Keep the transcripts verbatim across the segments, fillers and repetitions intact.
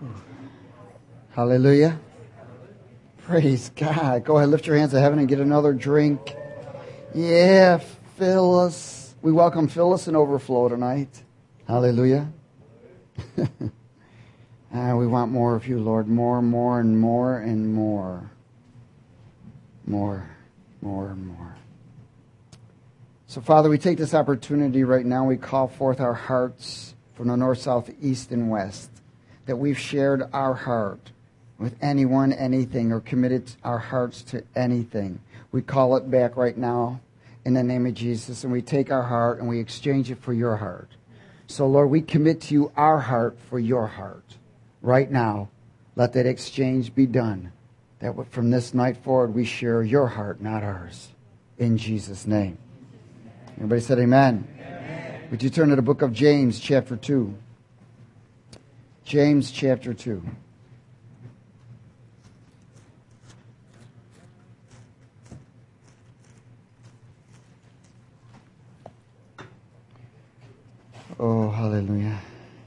Hallelujah. Praise God. Go ahead, lift your hands to heaven and get another drink. Yeah, Phyllis. We welcome Phyllis and Overflow tonight. Hallelujah. ah, we want more of you, Lord. More, more, and more, and more. More, more, and more. So, Father, we take this opportunity right now. We call forth our hearts from the north, south, east, and west, that we've shared our heart with anyone, anything, or committed our hearts to anything. We call it back right now in the name of Jesus, and we take our heart and we exchange it for your heart. So, Lord, we commit to you our heart for your heart. Right now, let that exchange be done, that from this night forward we share your heart, not ours. In Jesus' name. Everybody said amen. Amen. Would you turn to the book of James, chapter two? James, chapter two. Oh, hallelujah.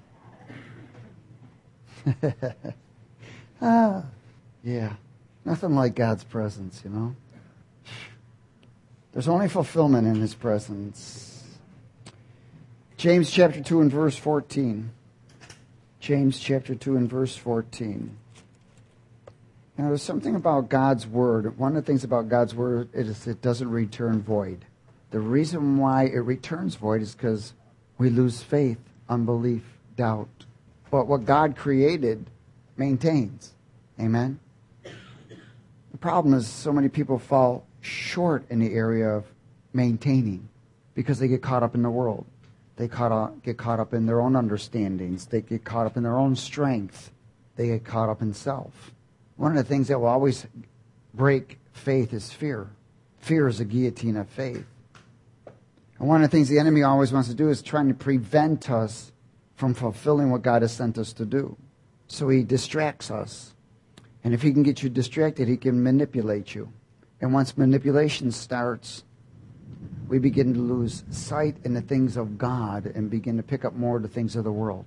ah, yeah. Nothing like God's presence, you know. There's only fulfillment in his presence. James chapter two and verse fourteen. James chapter two and verse fourteen. Now, there's something about God's word. One of the things about God's word is it doesn't return void. The reason why it returns void is because we lose faith, unbelief, doubt. But what God created maintains. Amen? The problem is so many people fall short in the area of maintaining because they get caught up in the world. They caught up, get caught up in their own understandings. They get caught up in their own strength. They get caught up in self. One of the things that will always break faith is fear. Fear is a guillotine of faith. And one of the things the enemy always wants to do is trying to prevent us from fulfilling what God has sent us to do. So he distracts us. And if he can get you distracted, he can manipulate you. And once manipulation starts, we begin to lose sight in the things of God and begin to pick up more of the things of the world.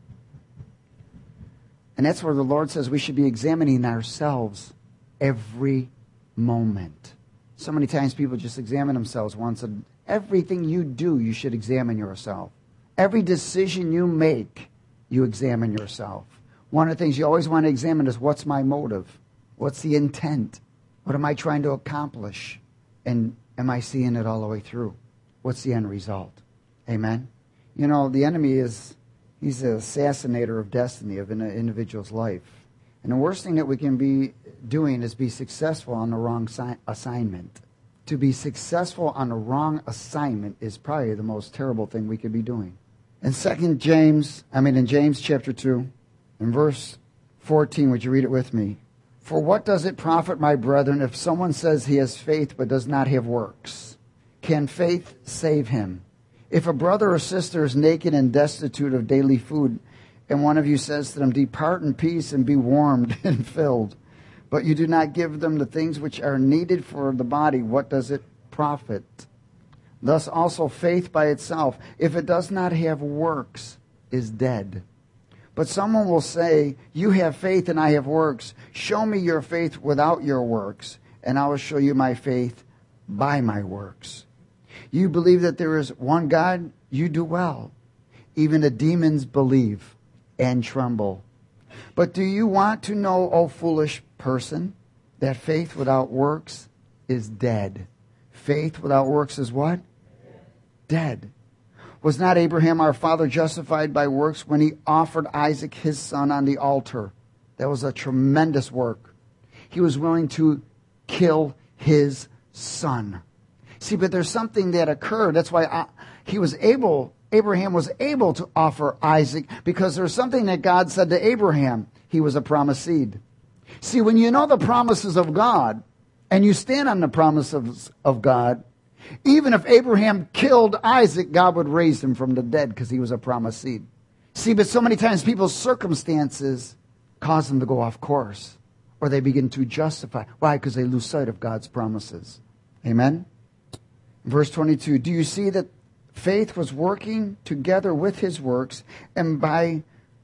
And that's where the Lord says we should be examining ourselves every moment. So many times people just examine themselves once. And everything you do, you should examine yourself. Every decision you make, you examine yourself. One of the things you always want to examine is, what's my motive? What's the intent? What am I trying to accomplish? And am I seeing it all the way through? What's the end result? Amen? You know, the enemy is, he's an assassinator of destiny of an individual's life. And the worst thing that we can be doing is be successful on the wrong si- assignment. To be successful on the wrong assignment is probably the most terrible thing we could be doing. In Second James, I mean in James chapter two, in verse fourteen, would you read it with me? For what does it profit, my brethren, if someone says he has faith but does not have works? Can faith save him? If a brother or sister is naked and destitute of daily food, and one of you says to them, depart in peace and be warmed and filled, but you do not give them the things which are needed for the body, what does it profit? Thus also faith by itself, if it does not have works, is dead. But someone will say, you have faith and I have works. Show me your faith without your works, and I will show you my faith by my works. You believe that there is one God, you do well. Even the demons believe and tremble. But do you want to know, O foolish person, that faith without works is dead? Faith without works is what? Dead. Was not Abraham our father justified by works when he offered Isaac his son on the altar? That was a tremendous work. He was willing to kill his son. See, but there's something that occurred. That's why I, he was able, Abraham was able to offer Isaac, because there's something that God said to Abraham. He was a promised seed. See, when you know the promises of God and you stand on the promises of God, even if Abraham killed Isaac, God would raise him from the dead because he was a promised seed. See, but so many times people's circumstances cause them to go off course, or they begin to justify. Why? Because they lose sight of God's promises. Amen? Verse twenty-two, do you see that faith was working together with his works, and by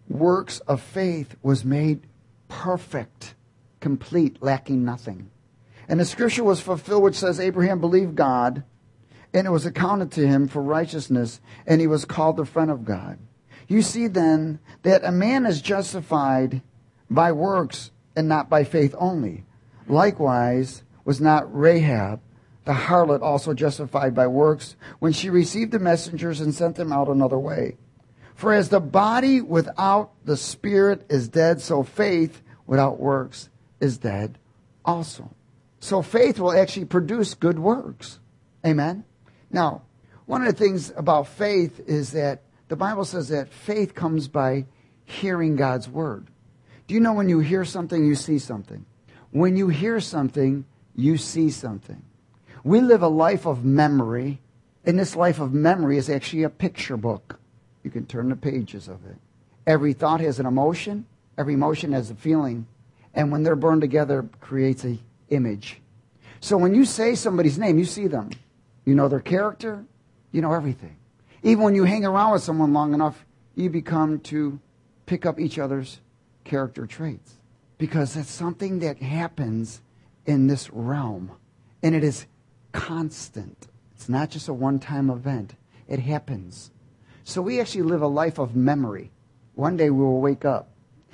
works of faith was made perfect, complete, lacking nothing. And the scripture was fulfilled which says, Abraham believed God, and it was accounted to him for righteousness, and he was called the friend of God. You see then that a man is justified by works and not by faith only. Likewise was not Rahab, the harlot, also justified by works when she received the messengers and sent them out another way. For as the body without the spirit is dead, so faith without works is dead also. So faith will actually produce good works. Amen? Now, one of the things about faith is that the Bible says that faith comes by hearing God's word. Do you know when you hear something, you see something? When you hear something, you see something. We live a life of memory, and this life of memory is actually a picture book. You can turn the pages of it. Every thought has an emotion. Every emotion has a feeling. And when they're burned together, it creates an image. So when you say somebody's name, you see them. You know their character. You know everything. Even when you hang around with someone long enough, you become to pick up each other's character traits. Because it's something that happens in this realm. And it is constant. It's not just a one-time event. It happens. So we actually live a life of memory. One day we will wake up.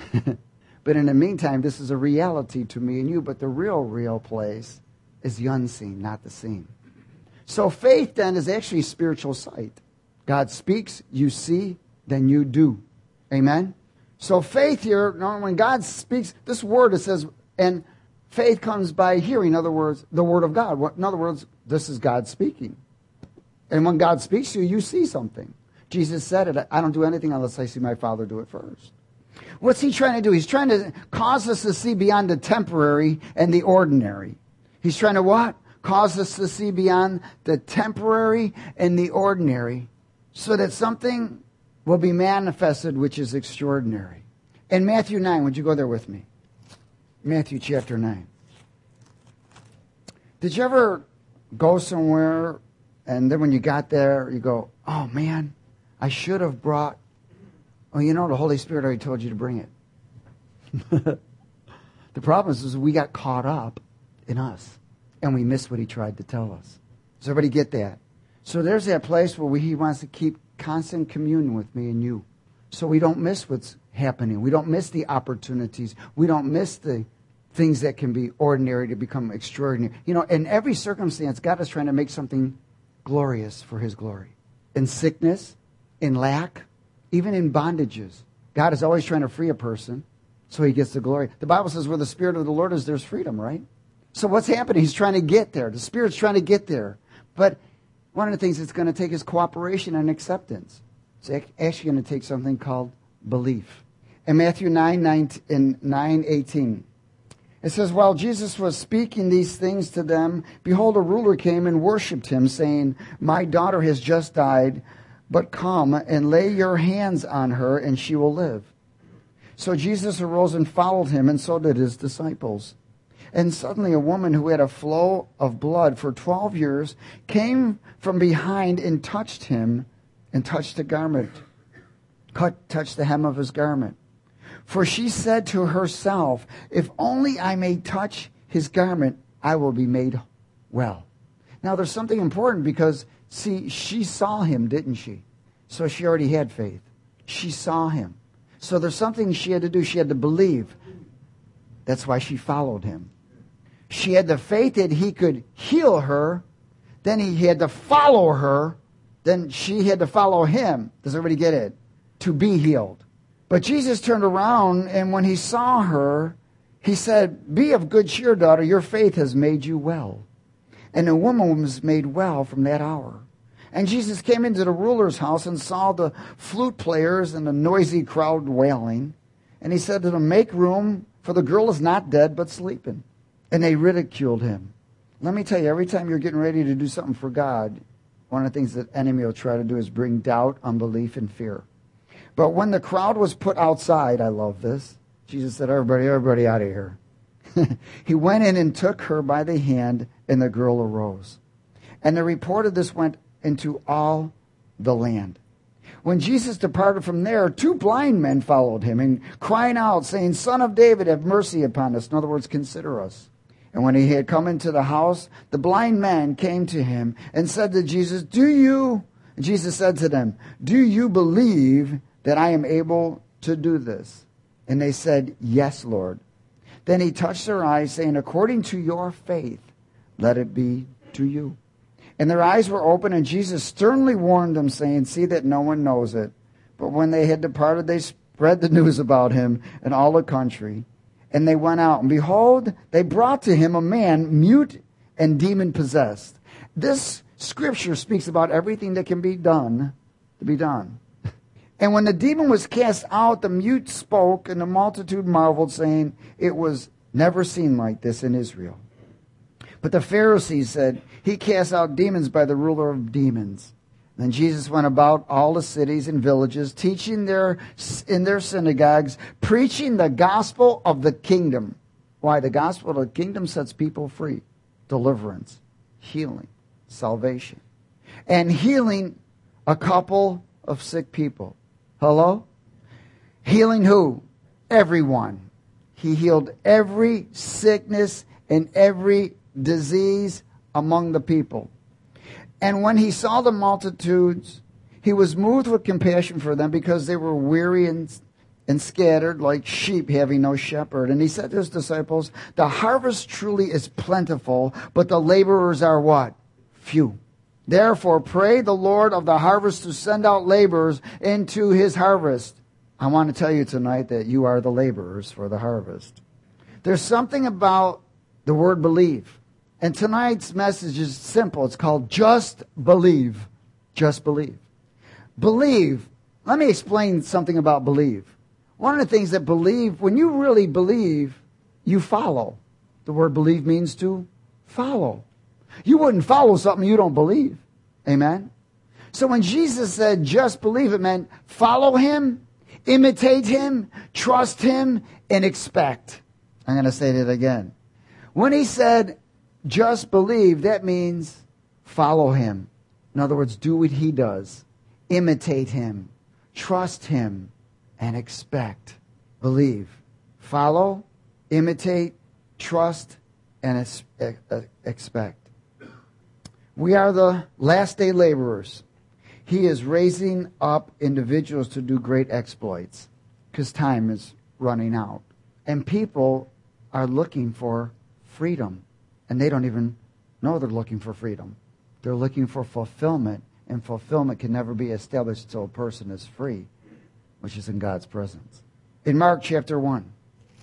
But in the meantime, this is a reality to me and you. But the real, real place is the unseen, not the seen. So faith then is actually spiritual sight. God speaks, you see, then you do. Amen? So faith here, when God speaks, this word, it says, and faith comes by hearing. In other words, the word of God. In other words, this is God speaking. And when God speaks to you, you see something. Jesus said it, I don't do anything unless I see my Father do it first. What's he trying to do? He's trying to cause us to see beyond the temporary and the ordinary. He's trying to what? Cause us to see beyond the temporary and the ordinary so that something will be manifested which is extraordinary. In Matthew nine, would you go there with me? Matthew chapter nine. Did you ever go somewhere and then when you got there, you go, oh man, I should have brought, oh, you know, the Holy Spirit already told you to bring it. The problem is, is we got caught up in us and we missed what he tried to tell us. Does everybody get that? So there's that place where we, he wants to keep constant communion with me and you. So we don't miss what's happening. We don't miss the opportunities. We don't miss the things that can be ordinary to become extraordinary. You know, in every circumstance, God is trying to make something glorious for his glory. In sickness, in lack, even in bondages. God is always trying to free a person so he gets the glory. The Bible says where the Spirit of the Lord is, there's freedom, right? So what's happening? He's trying to get there. The Spirit's trying to get there. But one of the things it's going to take is cooperation and acceptance. It's actually going to take something called belief. In Matthew nine, nine eighteen, it says, while Jesus was speaking these things to them, behold, a ruler came and worshipped him, saying, my daughter has just died, but come and lay your hands on her, and she will live. So Jesus arose and followed him, and so did his disciples. And suddenly a woman who had a flow of blood for twelve years came from behind and touched him, and touched the garment, cut, touched the hem of his garment. For she said to herself, if only I may touch his garment, I will be made well. Now there's something important because, see, she saw him, didn't she? So she already had faith. She saw him. So there's something she had to do. She had to believe. That's why she followed him. She had the faith that he could heal her. Then he had to follow her. Then she had to follow him. Does everybody get it? To be healed. But Jesus turned around, and when he saw her, he said, be of good cheer, daughter. Your faith has made you well. And the woman was made well from that hour. And Jesus came into the ruler's house and saw the flute players and the noisy crowd wailing. And he said to them, make room, for the girl is not dead, but sleeping. And they ridiculed him. Let me tell you, every time you're getting ready to do something for God, one of the things that the enemy will try to do is bring doubt, unbelief, and fear. But when the crowd was put outside, I love this, Jesus said, everybody, everybody out of here. He went in and took her by the hand, and the girl arose. And the report of this went into all the land. When Jesus departed from there, two blind men followed him, and crying out, saying, Son of David, have mercy upon us. In other words, consider us. And when he had come into the house, the blind men came to him and said to Jesus, Do you, Jesus said to them, Do you believe that I am able to do this? And they said, Yes, Lord. Then he touched their eyes, saying, According to your faith, let it be to you. And their eyes were open, and Jesus sternly warned them, saying, See that no one knows it. But when they had departed, they spread the news about him in all the country. And they went out, and behold, they brought to him a man mute and demon-possessed. This scripture speaks about everything that can be done to be done. And when the demon was cast out, the mute spoke, and the multitude marveled, saying, It was never seen like this in Israel. But the Pharisees said, He casts out demons by the ruler of demons. Then Jesus went about all the cities and villages, teaching their, in their synagogues, preaching the gospel of the kingdom. Why? The gospel of the kingdom sets people free. Deliverance, healing, salvation. And healing a couple of sick people. Hello? Healing who? Everyone. He healed every sickness and every disease among the people. And when he saw the multitudes, he was moved with compassion for them because they were weary and, and scattered like sheep having no shepherd. And he said to his disciples, The harvest truly is plentiful, but the laborers are what? Few. Therefore, pray the Lord of the harvest to send out laborers into his harvest. I want to tell you tonight that you are the laborers for the harvest. There's something about the word believe. And tonight's message is simple. It's called Just Believe. Just believe. Believe. Let me explain something about believe. One of the things that believe, when you really believe, you follow. The word believe means to follow. You wouldn't follow something you don't believe. Amen? So when Jesus said just believe, it meant follow him, imitate him, trust him, and expect. I'm going to say that again. When he said just believe, that means follow him. In other words, do what he does. Imitate him. Trust him. And expect. Believe. Follow, imitate, trust, and expect. We are the last day laborers. He is raising up individuals to do great exploits because time is running out. And people are looking for freedom. And they don't even know they're looking for freedom. They're looking for fulfillment. And fulfillment can never be established until a person is free, which is in God's presence. In Mark chapter one.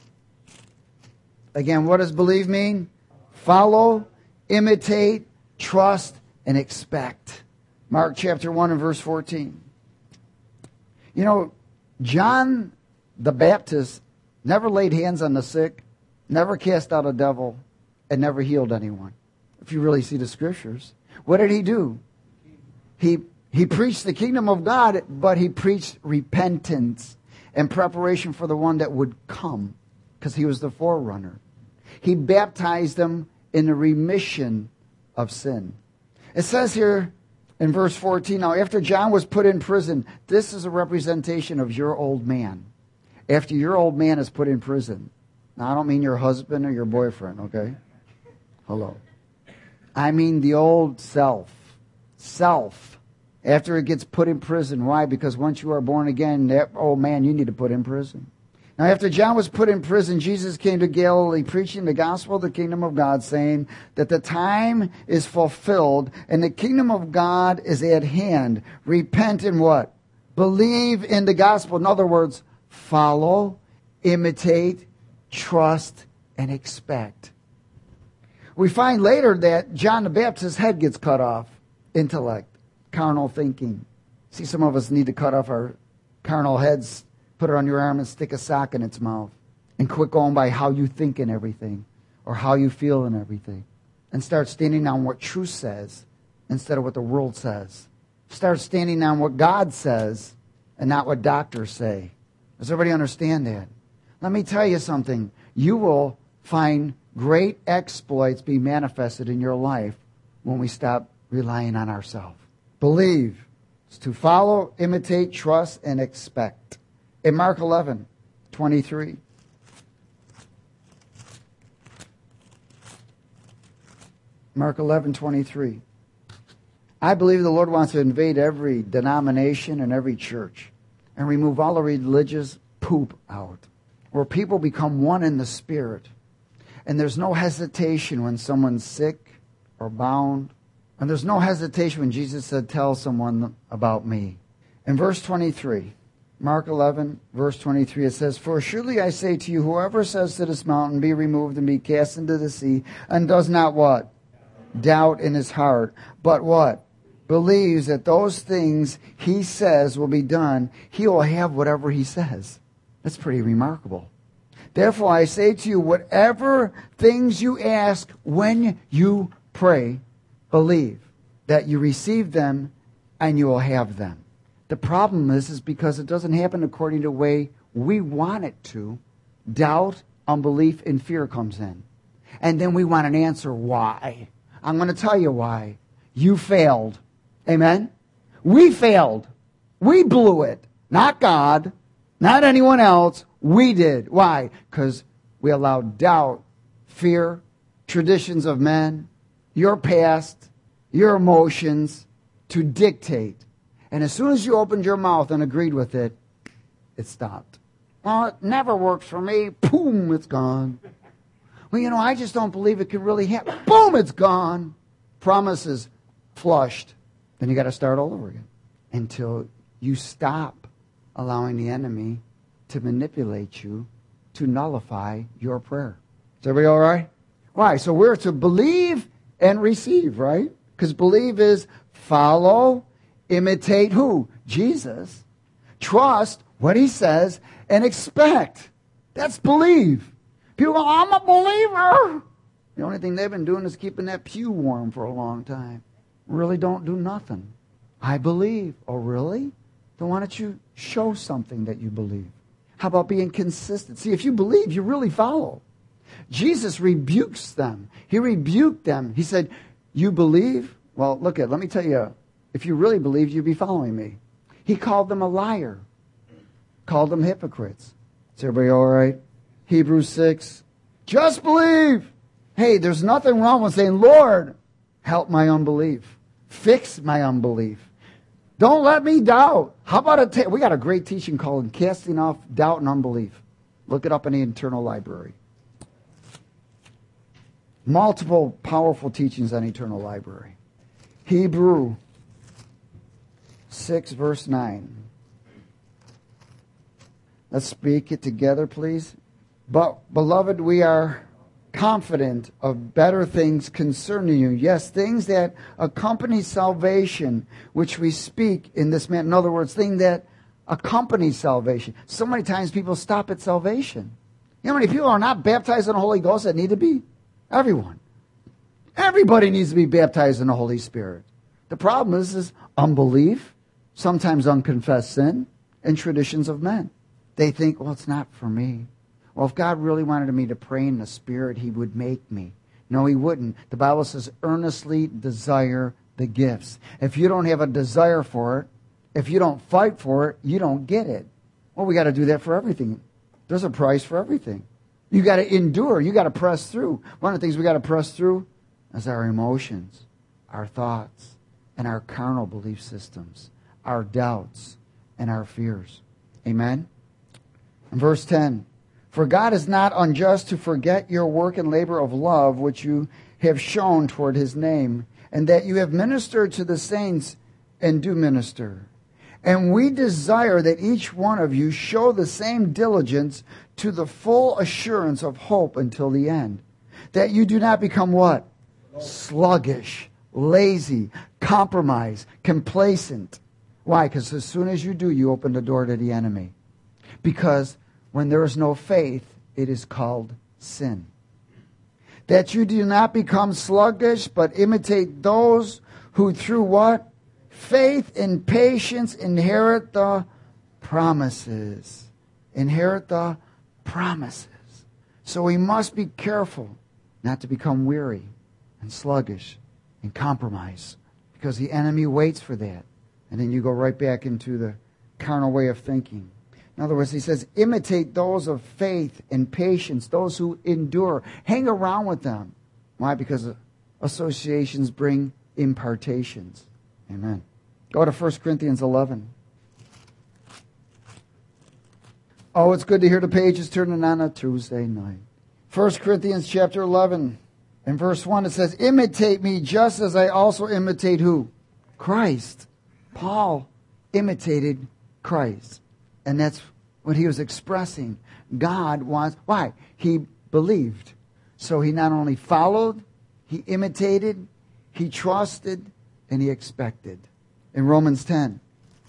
Again, what does believe mean? Follow, imitate, trust, and expect. Mark chapter one and verse fourteen. You know, John the Baptist never laid hands on the sick, never cast out a devil, and never healed anyone. If you really see the scriptures. What did he do? He he preached the kingdom of God, but he preached repentance and preparation for the one that would come, because he was the forerunner. He baptized them in the remission of sin. It says here in verse fourteen, now after John was put in prison, this is a representation of your old man. After your old man is put in prison. Now I don't mean your husband or your boyfriend, okay? Hello. I mean the old self. Self. After it gets put in prison. Why? Because once you are born again, that old man you need to put in prison. Now after John was put in prison, Jesus came to Galilee preaching the gospel of the kingdom of God, saying that the time is fulfilled and the kingdom of God is at hand. Repent and what? Believe in the gospel. In other words, follow, imitate, trust, and expect. We find later that John the Baptist's head gets cut off. Intellect, carnal thinking. See, some of us need to cut off our carnal heads, put it on your arm and stick a sock in its mouth. And quit going by how you think in everything or how you feel in everything. And start standing on what truth says instead of what the world says. Start standing on what God says and not what doctors say. Does everybody understand that? Let me tell you something. You will find great exploits be manifested in your life when we stop relying on ourselves. Believe. It's to follow, imitate, trust, and expect. In Mark eleven twenty-three. Mark eleven twenty-three. I believe the Lord wants to invade every denomination and every church and remove all the religious poop out, where people become one in the Spirit. And there's no hesitation when someone's sick or bound. And there's no hesitation when Jesus said, tell someone about me. In verse twenty-three, Mark eleven, verse twenty-three, it says, for surely I say to you, whoever says to this mountain, be removed and be cast into the sea, and does not what? Doubt in his heart, but what? Believes that those things he says will be done, he will have whatever he says. That's pretty remarkable. Therefore I say to you, whatever things you ask when you pray, believe that you receive them and you will have them. The problem is, is because it doesn't happen according to the way we want it to. Doubt, unbelief, and fear comes in. And then we want an answer why. I'm going to tell you why. You failed. Amen? We failed. We blew it. Not God. Not anyone else. We did. Why? Because we allowed doubt, fear, traditions of men, your past, your emotions to dictate. And as soon as you opened your mouth and agreed with it, it stopped. Well, it never works for me. Boom, it's gone. Well, you know, I just don't believe it could really happen. Boom, it's gone. Promises flushed. Then you got to start all over again until you stop allowing the enemy to manipulate you to nullify your prayer. Is everybody all right? Why? So we're to believe and receive, right? Because believe is follow, imitate who? Jesus. Trust what he says and expect. That's believe. People go, I'm a believer. The only thing they've been doing is keeping that pew warm for a long time. Really don't do nothing. I believe. Oh, really? Then why don't you show something that you believe? How about being consistent? See, if you believe, you really follow. Jesus rebukes them. He rebuked them. He said, you believe? Well, look at, let me tell you, if you really believed, you'd be following me. He called them a liar. Called them hypocrites. Is everybody all right? Hebrews six. Just believe. Hey, there's nothing wrong with saying, Lord, help my unbelief. Fix my unbelief. Don't let me doubt. How about a ta- we got a great teaching called Casting Off Doubt and Unbelief. Look it up in the internal library. Multiple powerful teachings on eternal library. Hebrew six, verse nine. Let's speak it together, please. But, beloved, we are confident of better things concerning you. Yes, things that accompany salvation, which we speak in this manner. In other words, things that accompany salvation. So many times people stop at salvation. You know how many people are not baptized in the Holy Ghost that need to be? Everyone. Everybody needs to be baptized in the Holy Spirit. The problem is, is unbelief, sometimes unconfessed sin, and traditions of men. They think, well, it's not for me. Well, if God really wanted me to pray in the Spirit, he would make me. No, he wouldn't. The Bible says, earnestly desire the gifts. If you don't have a desire for it, if you don't fight for it, you don't get it. Well, we got to do that for everything. There's a price for everything. You got to endure. You got to press through. One of the things we got to press through is our emotions, our thoughts, and our carnal belief systems, our doubts, and our fears. Amen? In verse ten, for God is not unjust to forget your work and labor of love, which you have shown toward his name, and that you have ministered to the saints and do minister. And we desire that each one of you show the same diligence to the full assurance of hope until the end. That you do not become what? Sluggish, lazy, compromised, complacent. Why? Because as soon as you do, you open the door to the enemy. Because when there is no faith, it is called sin. That you do not become sluggish, but imitate those who through what? Faith and patience inherit the promises. Inherit the promises. So we must be careful not to become weary and sluggish and compromise, because the enemy waits for that. And then you go right back into the carnal way of thinking. In other words, he says, imitate those of faith and patience, those who endure. Hang around with them. Why? Because associations bring impartations. Amen. Go to First Corinthians eleven. Oh, it's good to hear the pages turning on a Tuesday night. First Corinthians chapter eleven. In verse one it says, imitate me just as I also imitate who? Christ. Paul imitated Christ. And that's what he was expressing. God wants, why? He believed. So he not only followed, he imitated, he trusted, and he expected. In Romans ten.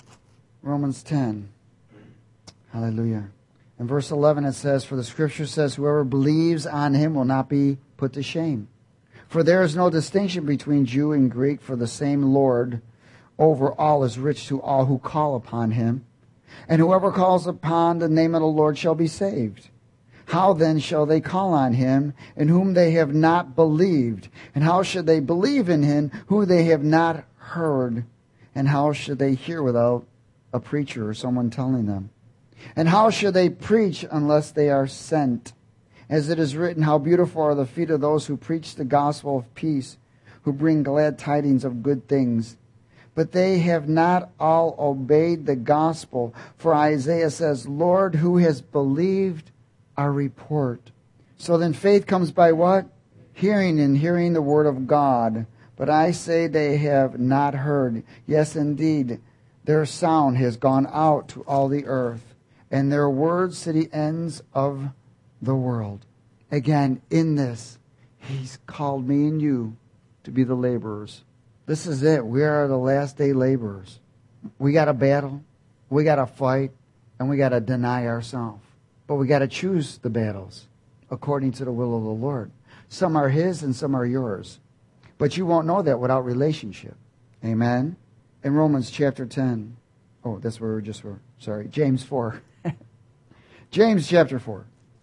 Romans ten. Hallelujah. In verse eleven it says, for the scripture says, whoever believes on him will not be put to shame. For there is no distinction between Jew and Greek, for the same Lord over all is rich to all who call upon him. And whoever calls upon the name of the Lord shall be saved. How then shall they call on him in whom they have not believed? And how should they believe in him who they have not heard? And how should they hear without a preacher or someone telling them? And how should they preach unless they are sent? As it is written, how beautiful are the feet of those who preach the gospel of peace, who bring glad tidings of good things. But they have not all obeyed the gospel. For Isaiah says, Lord, who has believed our report? So then faith comes by what? Hearing, and hearing the word of God. But I say they have not heard. Yes, indeed, their sound has gone out to all the earth, and their words to the ends of the world. Again, in this, he's called me and you to be the laborers. This is it. We are the last day laborers. We got to battle, we got to fight, and we got to deny ourselves. But we got to choose the battles according to the will of the Lord. Some are his and some are yours. But you won't know that without relationship. Amen? In Romans chapter ten. Oh, that's where we just were. Sorry. James four. James chapter four.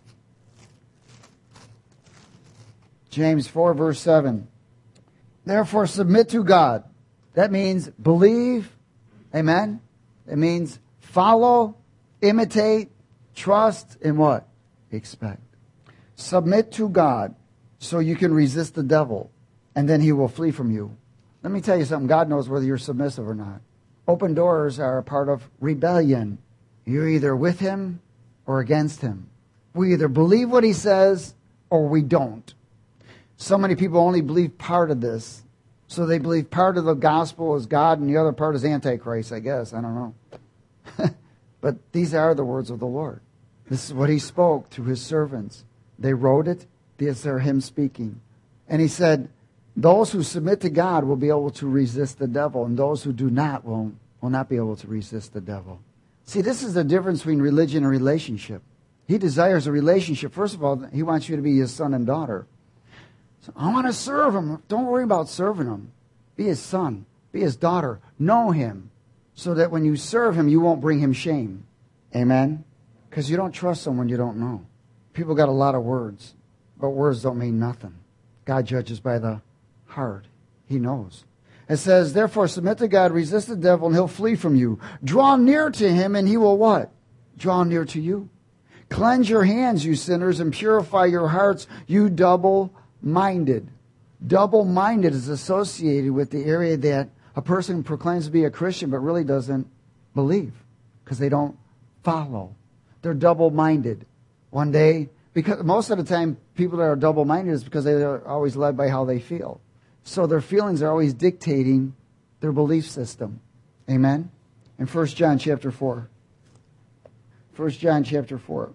James four verse seven. Therefore submit to God. That means believe. Amen? It means follow, imitate, trust, and what? Expect. Submit to God so you can resist the devil, and then he will flee from you. Let me tell you something. God knows whether you're submissive or not. Open doors are a part of rebellion. You're either with him or against him. We either believe what he says or we don't. So many people only believe part of this. So they believe part of the gospel is God and the other part is Antichrist, I guess. I don't know. But these are the words of the Lord. This is what he spoke to his servants. They wrote it. These are him speaking. And he said, those who submit to God will be able to resist the devil, and those who do not will, will not be able to resist the devil. See, this is the difference between religion and relationship. He desires a relationship. First of all, he wants you to be his son and daughter. So, I want to serve him. Don't worry about serving him. Be his son. Be his daughter. Know him, so that when you serve him, you won't bring him shame. Amen? Because you don't trust someone you don't know. People got a lot of words, but words don't mean nothing. God judges by the heart. He knows. It says, therefore submit to God, resist the devil, and he'll flee from you. Draw near to him, and he will what? Draw near to you. Cleanse your hands, you sinners, and purify your hearts, you double-minded. Double-minded is associated with the area that a person proclaims to be a Christian but really doesn't believe because they don't follow. They're double-minded. One day, because most of the time people that are double-minded is because they are always led by how they feel. So their feelings are always dictating their belief system. Amen? In First John chapter four. First John chapter four.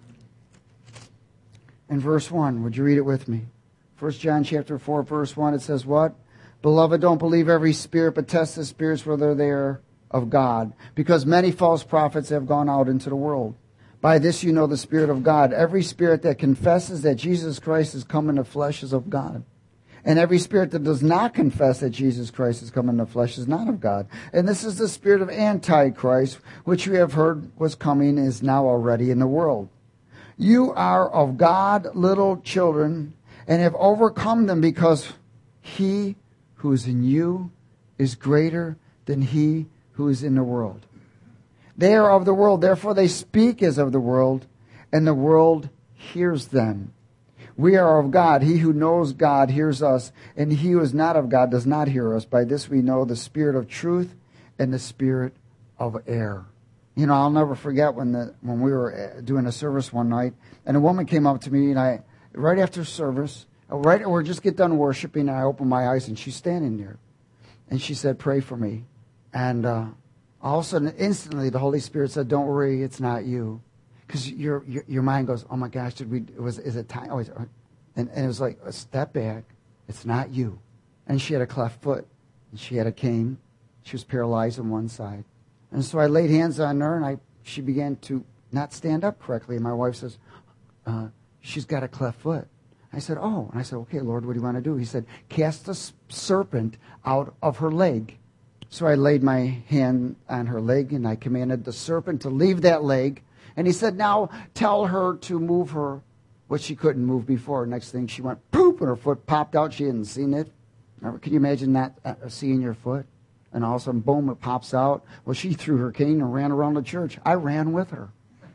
In verse one, would you read it with me? First John chapter four, verse one, it says what? Beloved, don't believe every spirit, but test the spirits whether they are of God. Because many false prophets have gone out into the world. By this you know the Spirit of God. Every spirit that confesses that Jesus Christ is come in the flesh is of God. And every spirit that does not confess that Jesus Christ is come in the flesh is not of God. And this is the spirit of Antichrist, which you have heard was coming, is now already in the world. You are of God, little children, and have overcome them, because he who is in you is greater than he who is in the world. They are of the world, therefore they speak as of the world, and the world hears them. We are of God. He who knows God hears us, and he who is not of God does not hear us. By this we know the spirit of truth and the spirit of error. You know, I'll never forget when the when we were doing a service one night, and a woman came up to me, and I, right after service, right, we just get done worshiping, and I open my eyes, and she's standing there. And she said, pray for me. And uh, all of a sudden, instantly, the Holy Spirit said, don't worry, it's not you. Because your, your your mind goes, oh my gosh, did we? It was is it time? Oh, and, and it was like, step back. It's not you. And she had a cleft foot, and she had a cane. She was paralyzed on one side. And so I laid hands on her, and I she began to not stand up correctly. And my wife says, uh, she's got a cleft foot. I said, oh. And I said, okay, Lord, what do you want to do? He said, cast a serpent out of her leg. So I laid my hand on her leg, and I commanded the serpent to leave that leg. And he said, now tell her to move her, what she couldn't move before. Next thing, she went poop, and her foot popped out. She hadn't seen it. Can you imagine that, uh, seeing your foot? And all of a sudden, boom, it pops out. Well, she threw her cane and ran around the church. I ran with her.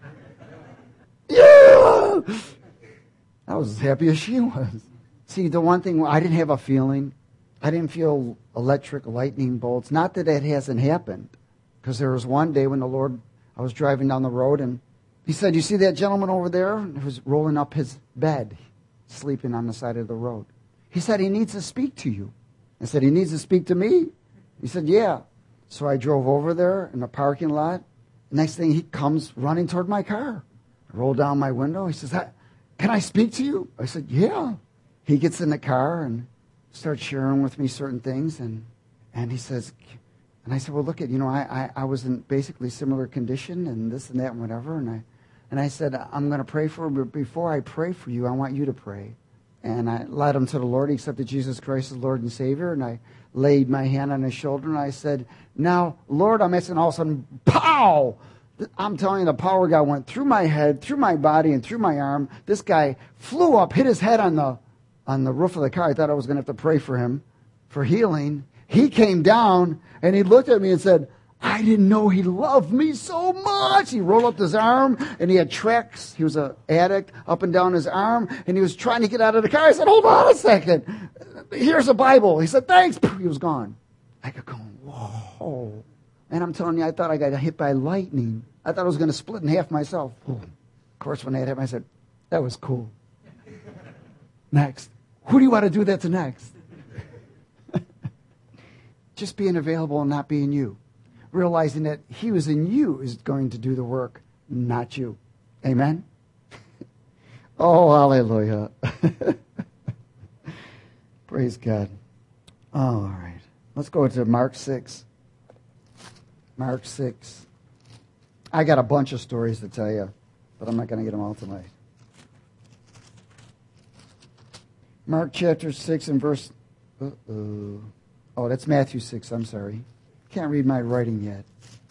Yeah! I was as happy as she was. See, the one thing, I didn't have a feeling. I didn't feel electric lightning bolts. Not that it hasn't happened. Because there was one day when the Lord, I was driving down the road, and he said, you see that gentleman over there who's rolling up his bed, sleeping on the side of the road? He said, he needs to speak to you. I said, he needs to speak to me? He said, yeah. So I drove over there in the parking lot. Next thing, he comes running toward my car. I rolled down my window. He says, can I speak to you? I said, yeah. He gets in the car and starts sharing with me certain things. And, and he says, and I said, well, look at, you know, I, I, I was in basically similar condition and this and that and whatever. And I, and I said, I'm going to pray for him, but before I pray for you, I want you to pray. And I led him to the Lord. He accepted Jesus Christ as Lord and Savior. And I laid my hand on his shoulder, and I said, now, Lord, I'm asking, all of a sudden, pow! I'm telling you, the power of God went through my head, through my body, and through my arm. This guy flew up, hit his head on the on the roof of the car. I thought I was going to have to pray for him for healing. He came down, and he looked at me and said, I didn't know he loved me so much. He rolled up his arm, and he had tracks. He was an addict up and down his arm, and he was trying to get out of the car. I said, hold on a second. Here's a Bible. He said, thanks. He was gone. I could go, whoa. And I'm telling you, I thought I got hit by lightning. I thought I was going to split in half myself. Of course, when that happened, I said, that was cool. Next. Who do you want to do that to next? Just being available and not being you. Realizing that he was in you is going to do the work, not you. Amen? Oh, hallelujah. Praise God. Oh, all right. Let's go to Mark six. Mark six. I got a bunch of stories to tell you, but I'm not going to get them all tonight. Mark chapter six and verse... Uh-oh. Oh, that's Matthew six. I'm sorry. Can't read my writing yet.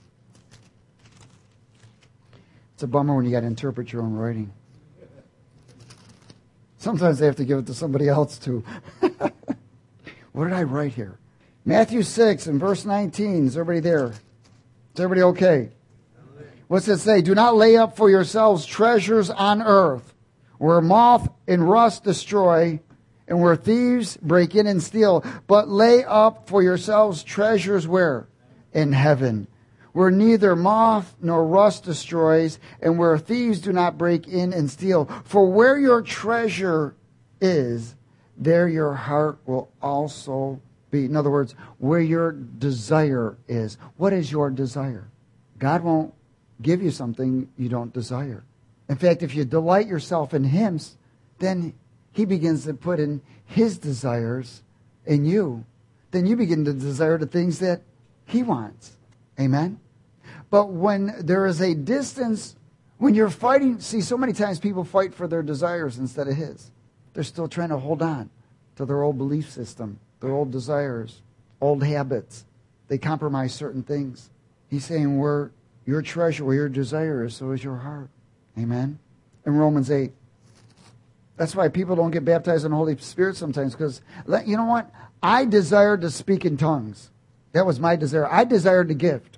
It's a bummer when you got to interpret your own writing. Sometimes they have to give it to somebody else too. What did I write here? Matthew six and verse nineteen. Is everybody there? Is everybody okay? What's it say? Do not lay up for yourselves treasures on earth, where moth and rust destroy, and where thieves break in and steal. But lay up for yourselves treasures where? In heaven, where neither moth nor rust destroys, and where thieves do not break in and steal. For where your treasure is, there your heart will also be. In other words, where your desire is. What is your desire? God won't give you something you don't desire. In fact, if you delight yourself in Him, then He begins to put in His desires in you. Then you begin to desire the things that He wants. Amen? But when there is a distance, when you're fighting, see, so many times people fight for their desires instead of His. They're still trying to hold on to their old belief system, their old desires, old habits. They compromise certain things. He's saying where your treasure, where your desire is, so is your heart. Amen? In Romans eight. That's why people don't get baptized in the Holy Spirit sometimes, because, you know what? I desired to speak in tongues. That was my desire. I desired the gift.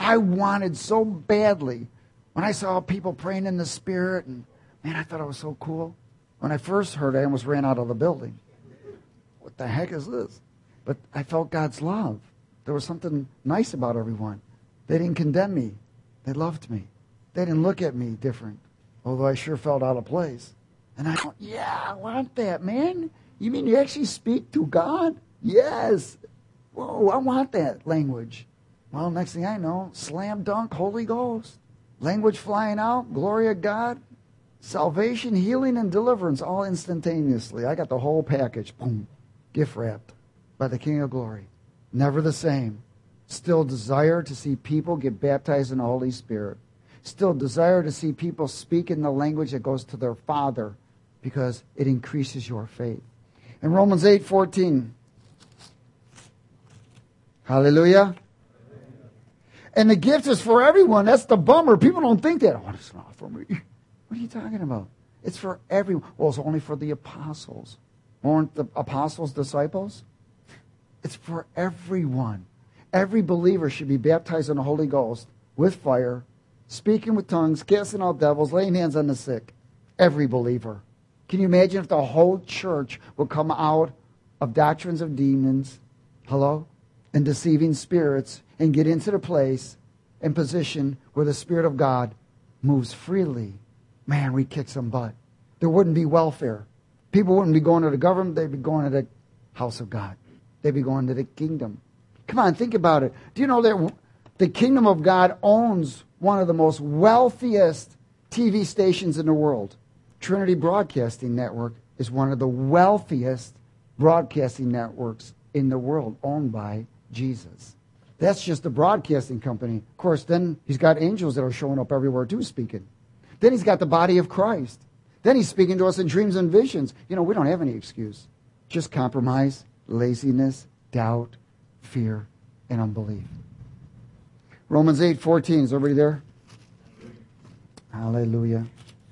I wanted so badly. When I saw people praying in the Spirit, and man, I thought it was so cool. When I first heard it, I almost ran out of the building. What the heck is this? But I felt God's love. There was something nice about everyone. They didn't condemn me. They loved me. They didn't look at me different, although I sure felt out of place. And I thought, yeah, I want that, man. You mean you actually speak to God? Yes. Whoa, I want that language. Well, next thing I know, slam dunk, Holy Ghost. Language flying out, glory of God, salvation, healing, and deliverance all instantaneously. I got the whole package. Boom. Gift wrapped by the King of Glory. Never the same. Still desire to see people get baptized in the Holy Spirit. Still desire to see people speak in the language that goes to their Father because it increases your faith. In Romans eight fourteen. Hallelujah. And the gift is for everyone. That's the bummer. People don't think that. Oh, it's not for me. What are you talking about? It's for everyone. Well, it's only for the apostles. Weren't the apostles disciples? It's for everyone. Every believer should be baptized in the Holy Ghost with fire, speaking with tongues, casting out devils, laying hands on the sick. Every believer. Can you imagine if the whole church would come out of doctrines of demons, hello, and deceiving spirits, and get into the place and position where the Spirit of God moves freely? Man, we kick some butt. There wouldn't be welfare. People wouldn't be going to the government. They'd be going to the house of God. They'd be going to the kingdom. Come on, think about it. Do you know that the kingdom of God owns one of the most wealthiest T V stations in the world? Trinity Broadcasting Network is one of the wealthiest broadcasting networks in the world, owned by Jesus. That's just the broadcasting company. Of course, then he's got angels that are showing up everywhere too, speaking. Then he's got the body of Christ. Then he's speaking to us in dreams and visions. You know, we don't have any excuse. Just compromise, laziness, doubt, fear, and unbelief. Romans eight fourteen. Is everybody there? Hallelujah.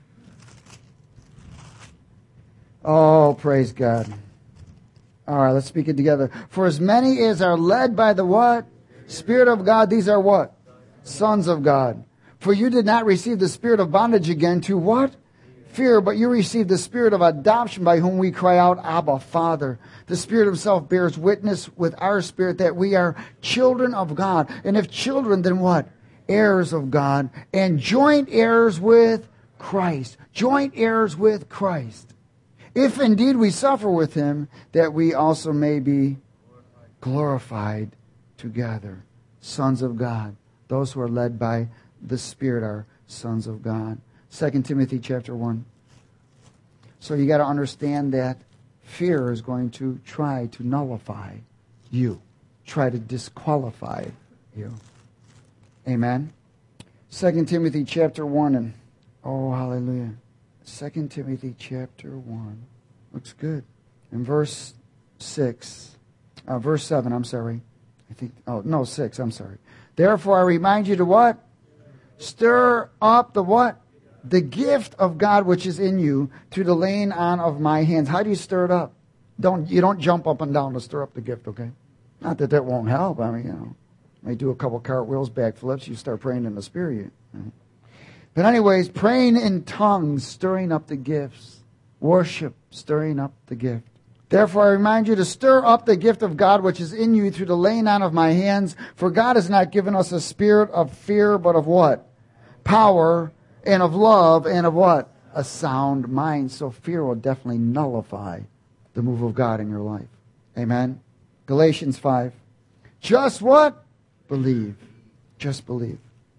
Oh, praise God. All right, let's speak it together. For as many as are led by the what? Spirit of God, these are what? Sons of God. For you did not receive the spirit of bondage again to what? Fear, but you received the spirit of adoption by whom we cry out, Abba, Father. The Spirit himself bears witness with our spirit that we are children of God. And if children, then what? Heirs of God and joint heirs with Christ. Joint heirs with Christ. If indeed we suffer with him, that we also may be glorified together. Sons of God. Those who are led by the Spirit are sons of God. Second Timothy chapter one. So you got to understand that fear is going to try to nullify you. Try to disqualify you. Amen. Second Timothy chapter one. And oh, hallelujah. Second Timothy chapter one. Looks good. In verse six. Uh, verse seven, I'm sorry. I think, oh, no, six, I'm sorry. Therefore I remind you to what? Stir up the what? The gift of God which is in you through the laying on of my hands. How do you stir it up? Don't You don't jump up and down to stir up the gift, okay? Not that that won't help. I mean, you know, may do a couple cartwheels, backflips, you start praying in the Spirit. You know. But anyways, praying in tongues, stirring up the gifts. Worship, stirring up the gift. Therefore, I remind you to stir up the gift of God which is in you through the laying on of my hands. For God has not given us a spirit of fear, but of what? Power, and of love, and of what? A sound mind. So fear will definitely nullify the move of God in your life. Amen? Galatians five. Just what? Believe. Just believe.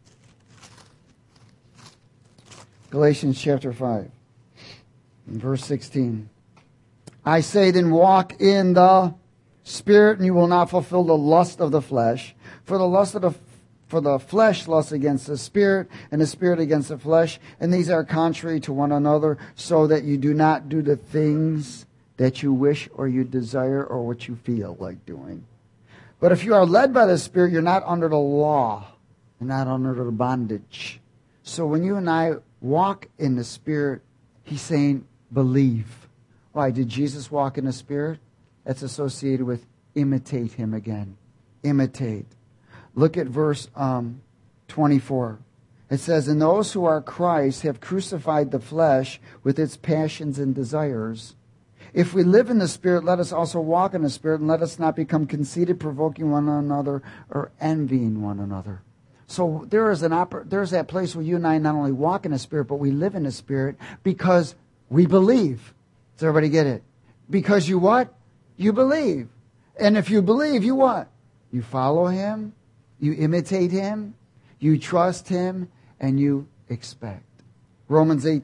Galatians chapter five. Verse sixteen. I say then walk in the Spirit, and you will not fulfill the lust of the flesh. For the lust of the for the flesh lusts against the Spirit, and the Spirit against the flesh, and these are contrary to one another, so that you do not do the things that you wish or you desire or what you feel like doing. But if you are led by the Spirit, you're not under the law. You're not under the bondage. So when you and I walk in the Spirit, he's saying, believe. Why? Did Jesus walk in the Spirit? That's associated with imitate him again. Imitate. Look at verse um, twenty-four. It says, and those who are Christ have crucified the flesh with its passions and desires. If we live in the Spirit, let us also walk in the Spirit, and let us not become conceited, provoking one another, or envying one another. So there is an oper- there's that place where you and I not only walk in the Spirit, but we live in the Spirit because we believe. Does everybody get it? Because you what? You believe. And if you believe, you what? You follow Him, you imitate Him, you trust Him, and you expect. Romans eight,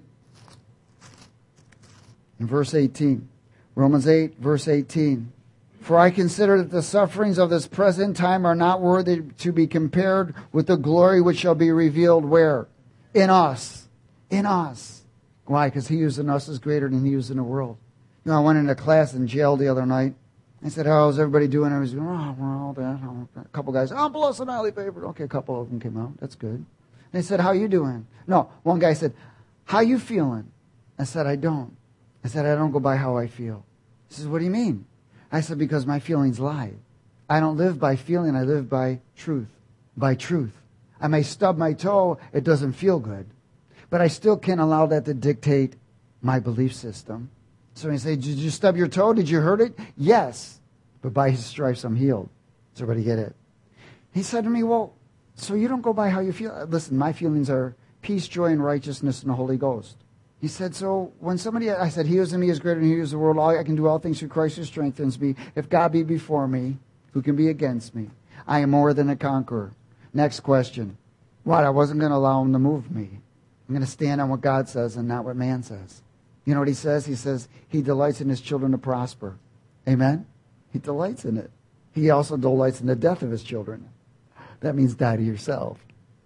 in verse eighteen. Romans eight, verse eighteen. For I consider that the sufferings of this present time are not worthy to be compared with the glory which shall be revealed where? In us. In us. Why? Because He who's in us is greater than He who's in the world. You know, I went into class in jail the other night. I said, how's everybody doing? I was going, oh, we're all that. A couple guys, oh, blessed and highly favored. Okay, a couple of them came out. That's good. They said, how you doing? No, one guy said, how you feeling? I said, I don't. I said, I don't go by how I feel. He says, what do you mean? I said, because my feelings lie. I don't live by feeling. I live by truth. By truth. I may stub my toe. It doesn't feel good. But I still can't allow that to dictate my belief system. So he said, did you stub your toe? Did you hurt it? Yes. But by His stripes I'm healed. Does everybody get it? He said to me, well, so you don't go by how you feel? Listen, my feelings are peace, joy, and righteousness in the Holy Ghost. He said, so when somebody, I said, He who is in me is greater than he who is in the world. I can do all things through Christ who strengthens me. If God be before me, who can be against me? I am more than a conqueror. Next question. What? I wasn't going to allow Him to move me. I'm going to stand on what God says and not what man says. You know what He says? He says He delights in His children to prosper. Amen? He delights in it. He also delights in the death of His children. That means die to yourself.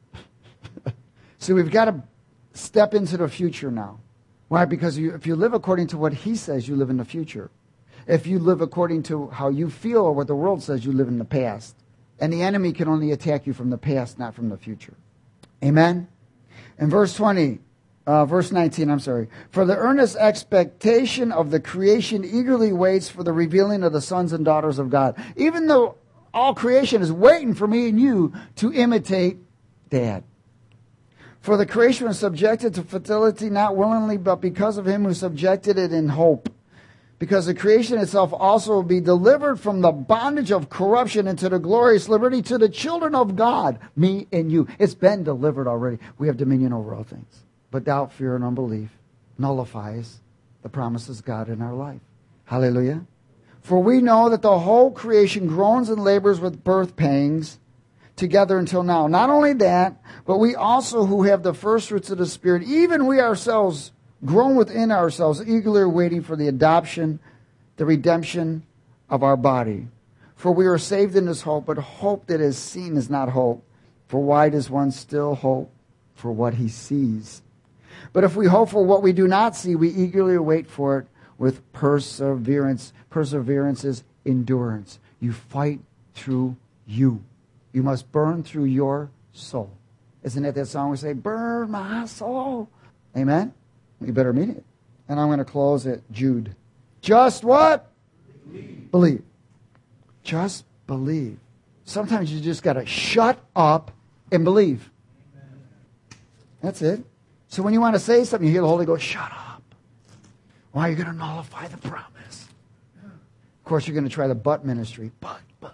So we've got to step into the future now. Why? Because you, if you live according to what He says, you live in the future. If you live according to how you feel or what the world says, you live in the past. And the enemy can only attack you from the past, not from the future. Amen? In verse twenty, uh, verse nineteen, I'm sorry. For the earnest expectation of the creation eagerly waits for the revealing of the sons and daughters of God. Even though all creation is waiting for me and you to imitate Dad. For the creation was subjected to fertility not willingly, but because of Him who subjected it in hope. Because the creation itself also will be delivered from the bondage of corruption into the glorious liberty to the children of God, me and you. It's been delivered already. We have dominion over all things. But doubt, fear, and unbelief nullifies the promises of God in our life. Hallelujah. For we know that the whole creation groans and labors with birth pangs together until now. Not only that, but we also who have the first fruits of the Spirit, even we ourselves groan within ourselves, eagerly waiting for the adoption, the redemption of our body. For we are saved in this hope, but hope that is seen is not hope. For why does one still hope for what he sees? But if we hope for what we do not see, we eagerly wait for it with perseverance. Perseverance is endurance. You fight through you. You must burn through your soul. Isn't that that song we say, burn my soul? Amen? You better mean it. And I'm going to close at Jude. Just what? Believe. Believe. Just believe. Sometimes you just got to shut up and believe. Amen. That's it. So when you want to say something, you hear the Holy Ghost, shut up. Why are you going to nullify the promise? Of course, you're going to try the but ministry. But, but.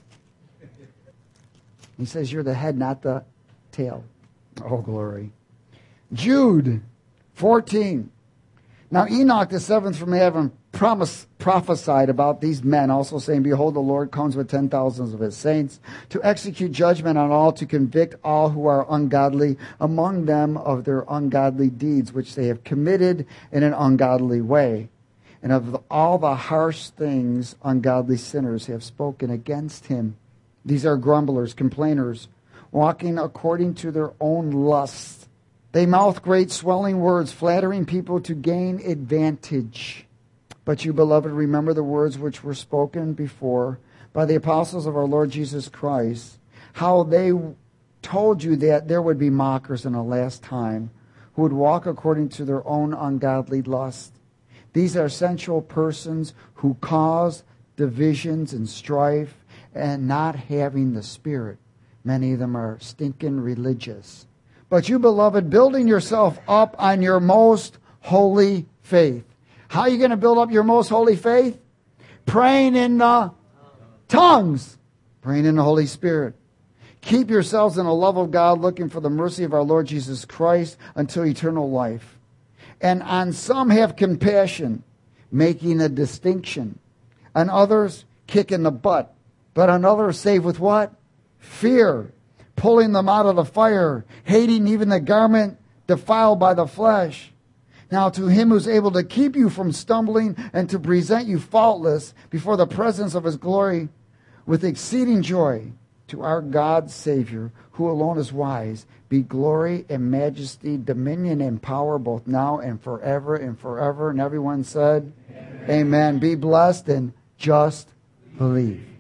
He says you're the head, not the tail. Oh, glory. Jude fourteen. Now Enoch, the seventh from heaven, promised, prophesied about these men, also saying, behold, the Lord comes with ten thousands of His saints to execute judgment on all, to convict all who are ungodly among them of their ungodly deeds, which they have committed in an ungodly way, and of the, all the harsh things ungodly sinners have spoken against Him. These are grumblers, complainers, walking according to their own lusts. They mouth great swelling words, flattering people to gain advantage. But you, beloved, remember the words which were spoken before by the apostles of our Lord Jesus Christ, how they told you that there would be mockers in the last time who would walk according to their own ungodly lust. These are sensual persons who cause divisions and strife, and not having the Spirit. Many of them are stinking religious. But you, beloved, building yourself up on your most holy faith. How are you going to build up your most holy faith? Praying in the tongues. Praying in the Holy Spirit. Keep yourselves in the love of God, looking for the mercy of our Lord Jesus Christ until eternal life. And on some have compassion, making a distinction. On others, kick in the butt. But on others, save with what? Fear. Pulling them out of the fire. Hating even the garment defiled by the flesh. Now to him who's able to keep you from stumbling and to present you faultless before the presence of his glory with exceeding joy, to our God Savior, who alone is wise, be glory and majesty, dominion and power, both now and forever and forever. And everyone said, Amen. Amen. Be blessed and just believe.